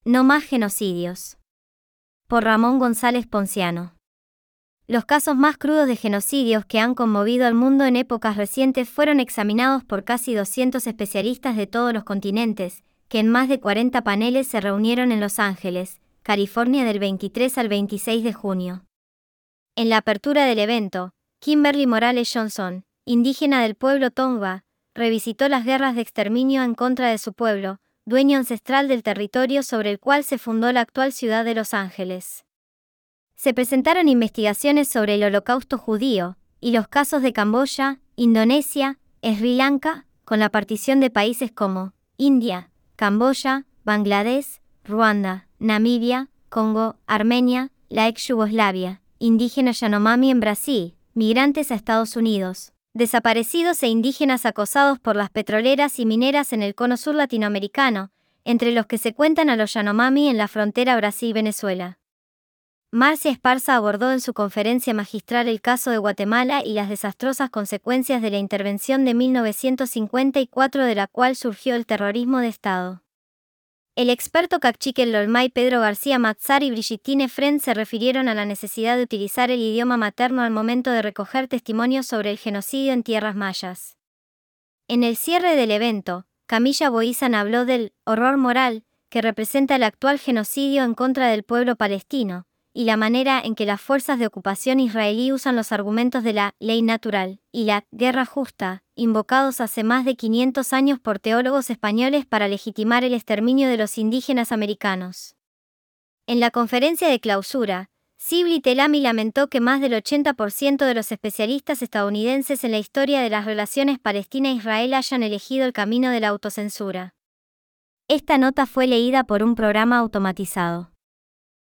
No más genocidios. Por Ramón González Ponciano. Los casos más crudos de genocidios que han conmovido al mundo en épocas recientes fueron examinados por casi 200 especialistas de todos los continentes, que en más de 40 paneles se reunieron en Los Ángeles, California del 23 al 26 de junio. En la apertura del evento, Kimberly Morales Johnson, indígena del pueblo Tongva, revisitó las guerras de exterminio en contra de su pueblo, dueño ancestral del territorio sobre el cual se fundó la actual ciudad de Los Ángeles. Se presentaron investigaciones sobre el Holocausto judío y los casos de Camboya, Indonesia, Sri Lanka, con la partición de países como India, Camboya, Bangladesh, Ruanda, Namibia, Congo, Armenia, la ex Yugoslavia, indígenas Yanomami en Brasil, migrantes a Estados Unidos, desaparecidos e indígenas acosados por las petroleras y mineras en el cono sur latinoamericano, entre los que se cuentan a los Yanomami en la frontera Brasil-Venezuela. Marcia Esparza abordó en su conferencia magistral el caso de Guatemala y las desastrosas consecuencias de la intervención de 1954 de la cual surgió el terrorismo de Estado. El experto cacique Lolmay Pedro García Matzar y Brigittine Friend se refirieron a la necesidad de utilizar el idioma materno al momento de recoger testimonios sobre el genocidio en tierras mayas. En el cierre del evento, Camilla Boizan habló del horror moral que representa el actual genocidio en contra del pueblo palestino, y la manera en que las fuerzas de ocupación israelí usan los argumentos de la ley natural y la guerra justa, invocados hace más de 500 años por teólogos españoles para legitimar el exterminio de los indígenas americanos. En la conferencia de clausura, Sibli Telami lamentó que más del 80% de los especialistas estadounidenses en la historia de las relaciones Palestina-Israel hayan elegido el camino de la autocensura. Esta nota fue leída por un programa automatizado.